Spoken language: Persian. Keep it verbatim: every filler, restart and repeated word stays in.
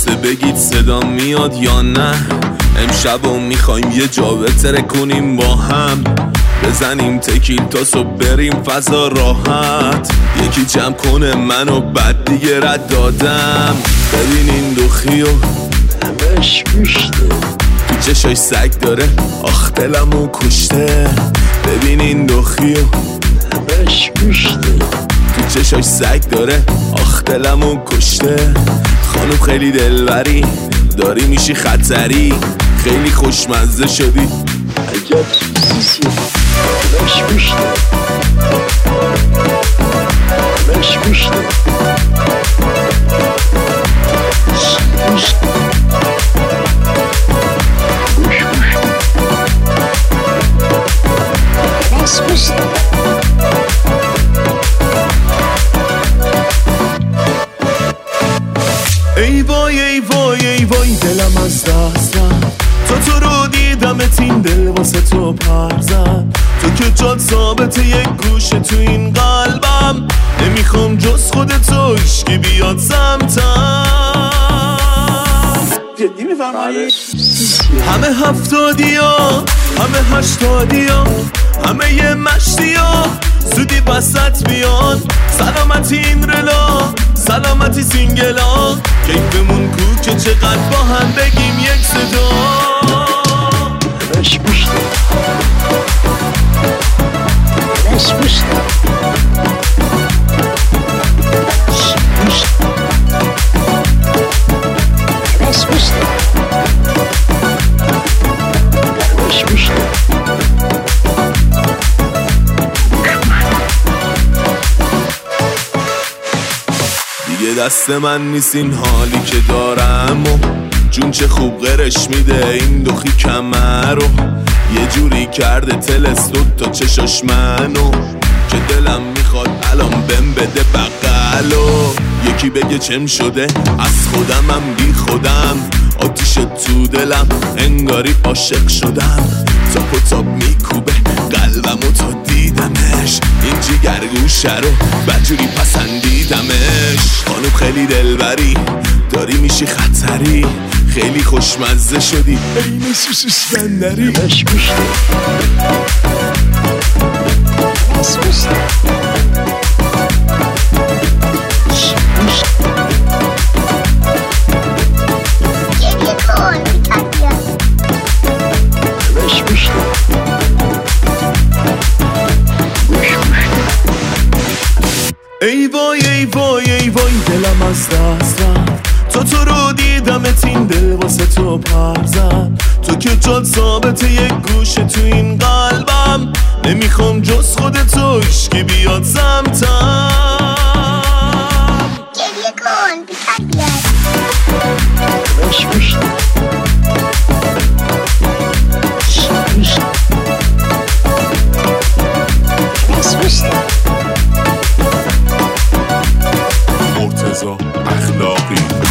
بسته بگید صدا میاد یا نه. امشب و میخوایم یه جا بتره کنیم با هم، بزنیم تکیل تاسو بریم فضا راحت. یکی جمع کنه منو بعد دیگه رد دادم. ببین این دوخیو همش گوشته، تو چشاش سگ داره آخ دلمو کشته. ببین این دوخیو همش گوشته، تو چشاش سگ داره آخ دلمو کشته. خانم خیلی دلبری داری میشی خطری، خیلی خوشمزه شدی عجب سیسی. همش گوشته همش گوشته ای وای ای وای ای وای دلم از دست رفت. تو تو رو دیدمت این دل واسه تو پر زد. تو که جات ثابته یک گوشه تو این قلبم. نمیخوام جز خودتو هیچکی بیاد سمتم. جدی میفرمایی؟ همه هفتادی ها همه هشتادی ها همه یه مشتی ها زودی وسط بیان. سلامتی این رلا سلامتی سینگلا، کیفمون کو که چقدر با هم بگیم یک صدا. همش گوشته همش گوشته همش گوشته همش گوشته. دیگه دست من نیست این حالی که دارم و جون چه خوب غرش میده این دوخی کمر رو. یه جوری کرده تلستو تا چشاش منو که دلم میخواد الان بهم بده بغلو. یکی بگه چم شده از خودمم بی خودم، آتیش تو دلم انگاری عاشق شدم. تاپ و تاپ میکوبه قلبمو تا دیدمش، این جیگرگوشه رو بدجوری پسندیدمش. خانم خیلی دلبری داری میشی خطری، خیلی خوشمزه شدی این سوسوس بندری. همش گوشته همش گوشته ای وای ای وای ای وای دلم از دست رفت. تو تو رو دیدمت این دل واسه تو پر زد. تو که جات ثابته یک گوشه تو این قلبم. نمیخوام جز خودتو هیچکی بیاد سمتم. گریه کن بی تربیت همش گوشته همش گوشته. مرتضی اخلاقی.